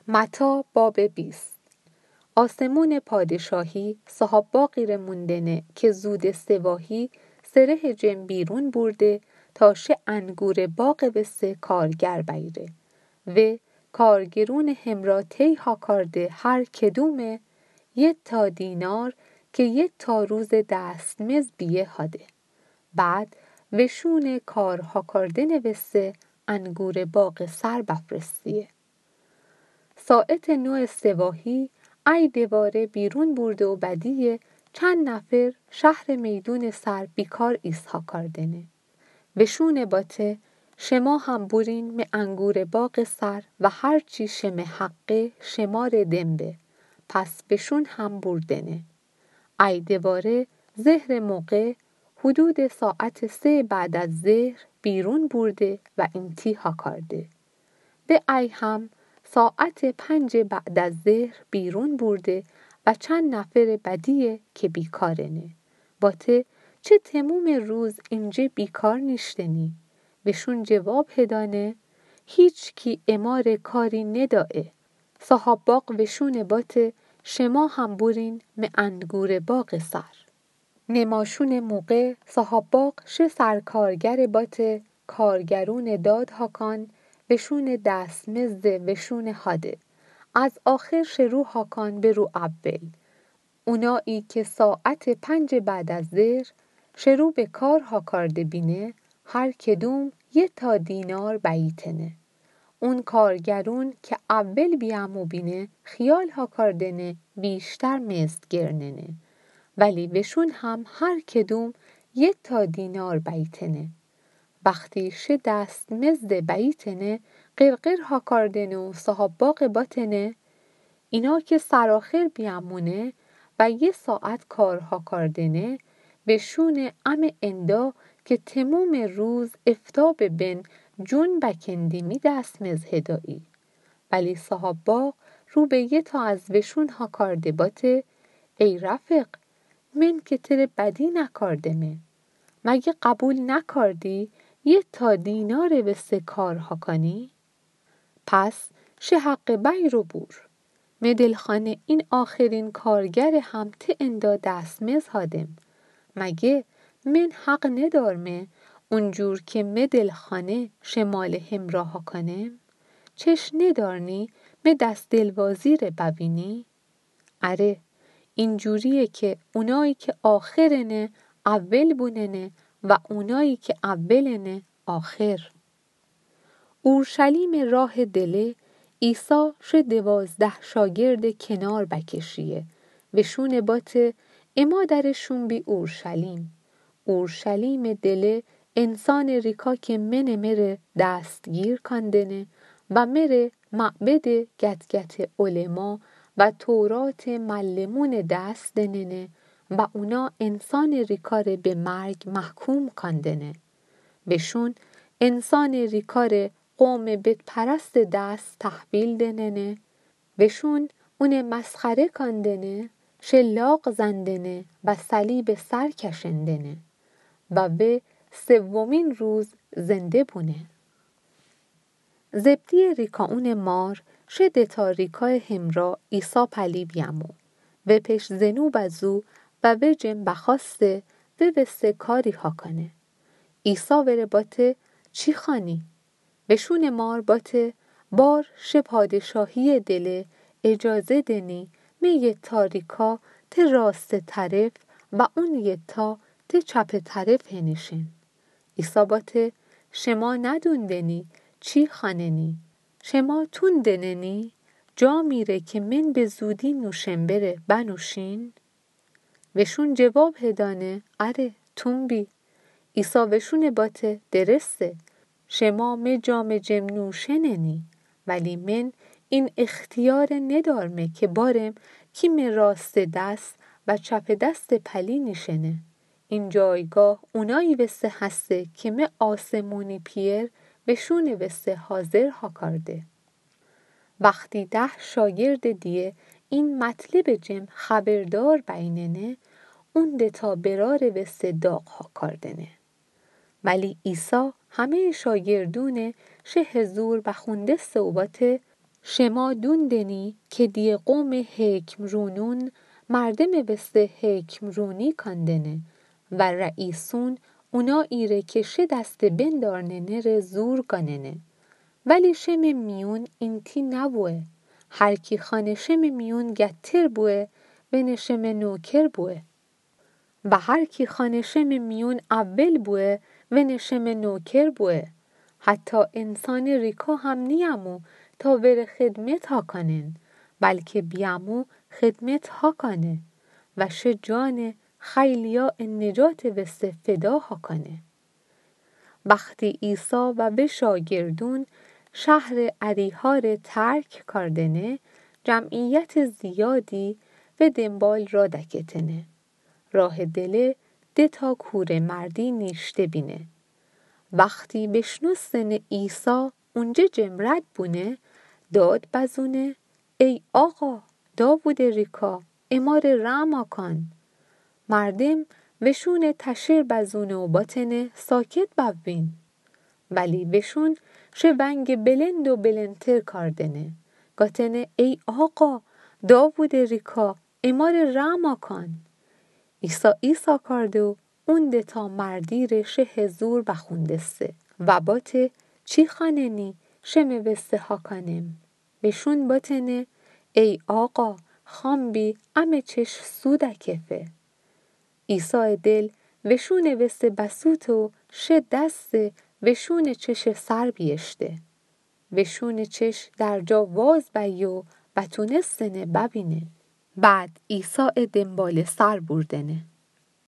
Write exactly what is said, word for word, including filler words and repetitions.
متی باب بیست. آسمون پادشاهی صاحب باقی موندنه که زود سواهی سره جم بیرون برده تا شه انگور باغ بسه کارگر بیره و کارگرون همرا تی ها کارده هر کدومه یه تا دینار که یه تا روز دستمز بیه هاده. بعد وشون کارها کرده نوسته انگور باغ سر بفرستیه. ساعت نوع سواهی ای دواره بیرون برده و بدیه چند نفر شهر میدون سر بیکار ایسها کردنه. وشون باته شما هم برین می انگور باغ سر و هرچی شمه حقه شمار دنبه. پس بشون هم بردنه. ای دواره زهر موقع حدود ساعت سه بعد از زهر بیرون برده و انتی ها کرده. به ای هم ساعت پنج بعد از ظهر بیرون برده و چند نفر بدیه که بیکارنه. باته چه تموم روز اینجا بیکار نیشتنی؟ بهشون جواب هدانه هیچ کی امار کاری ندائه. صاحب باغ وشون باته شما هم برین می انگور باغ سر. نماشون موقع صاحب باغ شه سرکارگر باته کارگرون داد هاکان وشون دستمزد وشون هاده. از آخر شروع هاکان به رو اول. اونایی که ساعت پنج بعد از ظهر شروع به کار ها کرده بینه هر کدوم یه تا دینار بیتنه. اون کارگرون که اول بیامو بینه خیال ها کردنه بیشتر مزد گرننه. ولی وشون هم هر کدوم یه تا دینار بیتنه. وقتی شه دست مزد بیتنه قرقر ها کردنه و صاحب باغ باتنه اینا که سراخر بیامونه و یه ساعت کارها کردنه بشون ام اندا که تموم روز افتاب بن جون بکندی می دست مزهدایی. ولی صاحب باغ رو به یه تا از وشون ها کرده باته ای رفق من که تر بدی نکردمه. مگه قبول نکردی یه تا دینار به سه کارها کنی؟ پس شه حق بی رو بور. مدلخانه این آخرین کارگر هم ته اندا دستمز هادم. مگه من حق ندارمه اونجور که مدلخانه شمال همراه کنم؟ چش ندارنی می دست دلوازی رو ببینی؟ اره اینجوریه که اونایی که آخرنه اول بوننه و اونایی که اولنه آخر. اورشلیم راه دله عیسی شه دوازده شاگرد کنار بکشیه وشون باته اما درشون بی اورشلیم. اورشلیم دله انسان ریکا که من مره دستگیر کندنه و مره معبد گت گت علما و تورات ملمون دست دننه و اونا انسان ریکار به مرگ محکوم کندنه. بشون انسان ریکار قوم بت پرست دست تحویل دننه. بشون اون مسخره کندنه شلاق زندنه و صلیب سر کشندنه و به سومین روز زنده بونه. زبدی ریکاون مار شده تا ریکای همرا ایسا پلی بیامو و پیش زنو بزو و و جم بخواسته و وسته کاری ها کنه. ایسا وره باته چی خانی؟ بشون مار باته بار شه پادشاهی دله اجازه دنی می یه تاریکا ته راست طرف و اون یه تا ته چپ طرف هنشن. ایسا باته شما ندوندنی چی خاننی؟ شما تون دننی؟ جا میره که من به زودی نوشن بره بنوشین؟ وشون جواب هدانه اره تون بی. ایسا وشون باته درسته شما می جام جم نوشننی ولی من این اختیار ندارمه که بارم کی می راست دست و چپ دست پلی نشنه. این جایگاه اونایی وسته هسته که می آسمونی پیر بشون وسته حاضر ها کرده. وقتی ده شاگرد دیه این مطلب جم خبردار بیننه اون ده تا برار وسته داغ ها کردنه. ولی عیسی همه شاگردونه شه حضور بخونده صحبت شما دوندنی که دی قوم حکم رونون مردم بسته حکم رونی کندنه و رئیسون اونا ایره که شه دست بندارنه ر زور گاننه. ولی شم میون اینتی نبوه. هر کی خانه شم میون گتر بوه و نشم نوکر بوه. و هر کی خانه شم میون اول بوه و نشم نوکر بوه. حتی انسان ریکا هم نیامو تا ور خدمت ها کنن، بلکه بیامو خدمت ها کنه و شه جان خیلیا نجات بسته فدا ها کنه. وقتی عیسی و به شاگردون شهر اریحا ترک کردنه، جمعیت زیادی و دنبال را دکتنه. راه دله ده تا کوره مردی نیشته بینه. وقتی بشنستن عیسی اونجا جمرد بونه، داد بزونه ای آقا داوود ریکا امار رحم کن. مردم وشون تشر بزونه و باتنه ساکت ببین. ولی وشون شونگ بلند و بلندتر کردنه. گاتنه ای آقا داوود ریکا امار رحم کن. عیسی عیسی کرد و اون ده تا مردی رشه حضور بخوندسته و باته چی خاننی شمه بسته ها کنم. بشون باتنه ای آقا خامبی امه چش سودکفه. عیسی دل وشون بسته بسوت و شه دست وشون چش سر بیشته. وشون چش در جا واز بیو بتونستنه ببینه. بعد عیسی دنبال سر بردنه.